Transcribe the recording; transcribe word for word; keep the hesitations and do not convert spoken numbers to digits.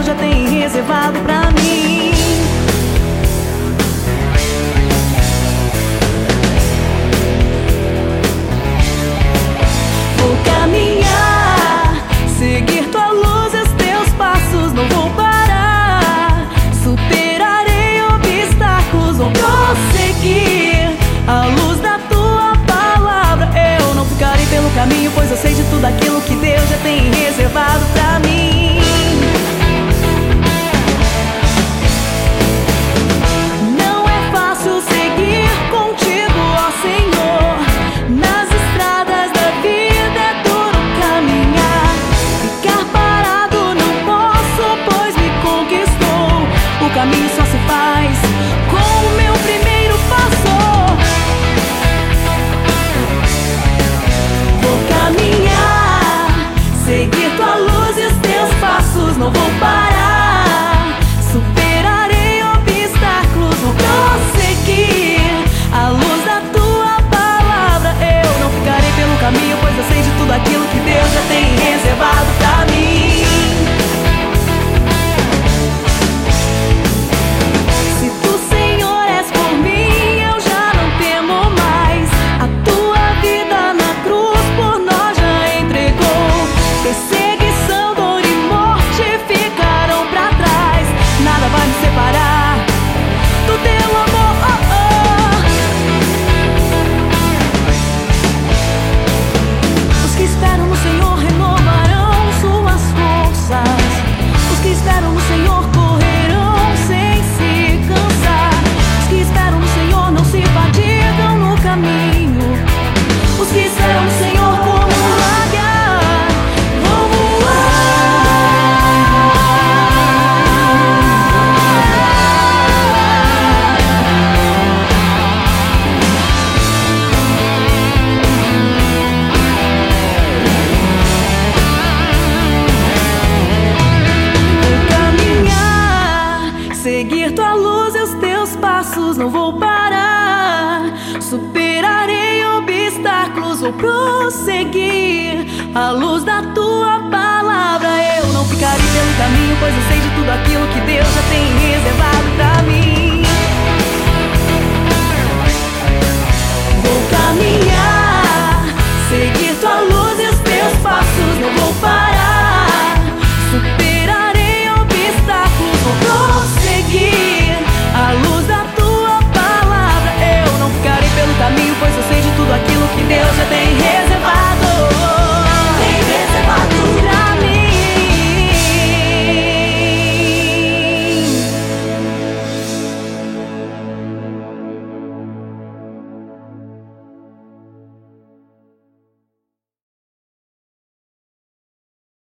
já tem reservado pra mim. Vou caminhar, seguir tua luz e os teus passos, não vou parar. Superarei obstáculos, vou prosseguir à luz da tua palavra. Eu não ficarei pelo caminho, pois eu sei de tudo aquilo que Deus já tem reservado pra mim. Não é fácil seguir contigo, ó Senhor. Nas estradas da vida é duro caminhar. Ficar parado não posso, pois me conquistou. O caminho só se faz com o meu primeiro passo. Vou caminhar, seguir tua luz e os teus passos, não vou parar. Superarei obstáculos, vou prosseguir à luz da tua palavra. Eu não ficarei pelo caminho, pois eu sei de tudo aquilo que Deus já tem reservado pra mim. Se tu, Senhor, és por mim, eu já não temo mais. A tua vida na cruz por nós já entregou. Perseguição, dor e morte ficaram pra trás. Nada vai me separar do teu amor. Oh, oh. Os que esperam no Senhor renovarão suas forças. Os que esperam no Senhor correrão sem se cansar. Os que esperam no Senhor não se fatigam no caminho. Os que esperam no Senhor como águia vão caminhar, seguir tua luz e os teus passos, não vou parar. Superarei obstáculos, vou prosseguir à luz da tua palavra. Eu não ficarei pelo caminho, pois eu sei de tudo aquilo que Deus já tem reservado pra mim.